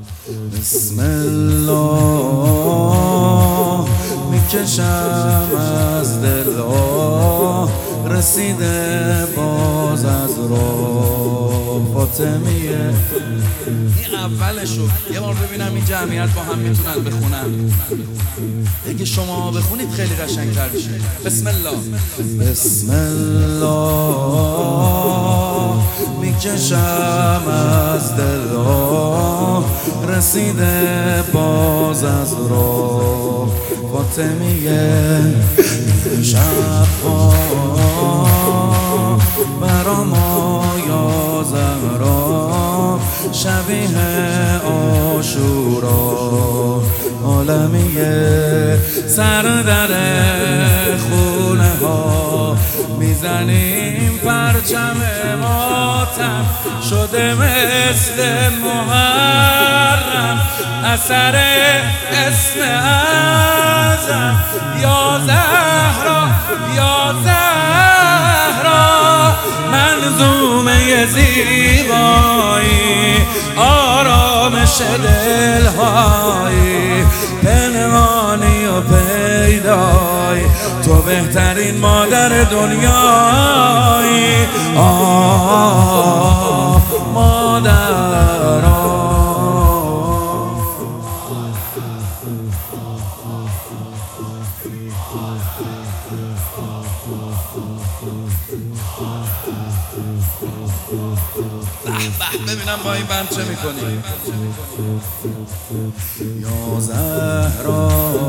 بسم الله میکشم از دل رسیده باز از راه فاطمیه. این اولشو یه بار ببینم این جمعیت با هم میتونن بخونن. اگه شما بخونید خیلی قشنگ‌تر میشه. بسم الله. بسم الله میکشم از دل رسیده باز از راه فاطمیه. شب‌ها برام یا زهرا شبیه عاشورا عالمیه. سر در خونه ها میزنیم پرچم ماتم شده مثل محرم اثر اسم اعظم. یا زهرا یا زهرا منظومه زیبایی آرامش دلهایی پنهانی و پیدایی تو بهترین مادر دنیایی. مادران ببینم با این بند چه میکنی. یا زهرا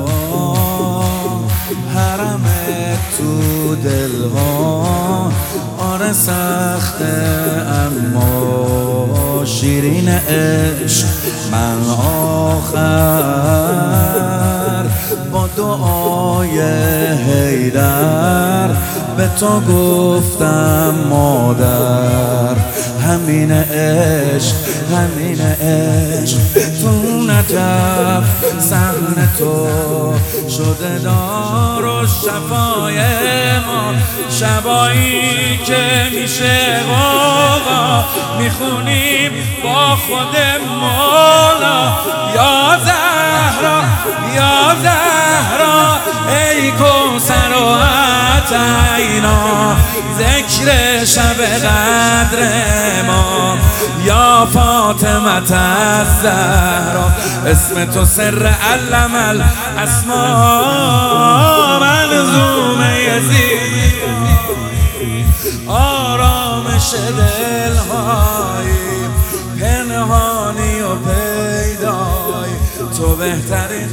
حرمت تو دلها آره سخته اما شیرین عشق. من آخر با دعای حیدر به تو گفتم مادر همین عشق همین عشق تو نجف صحن تو شده دار و شفای ما. شبایی که میشه غوغا میخونیم با خود مولا. یا زهرا یا زهرا ای کوثر و عطینا ذکر شب قدر ما. یا فاطمه الزهرا اسم تو سر علم الاسما منظومه یزید آرامش دلهایی پنهانی و پیدایی تو بهترین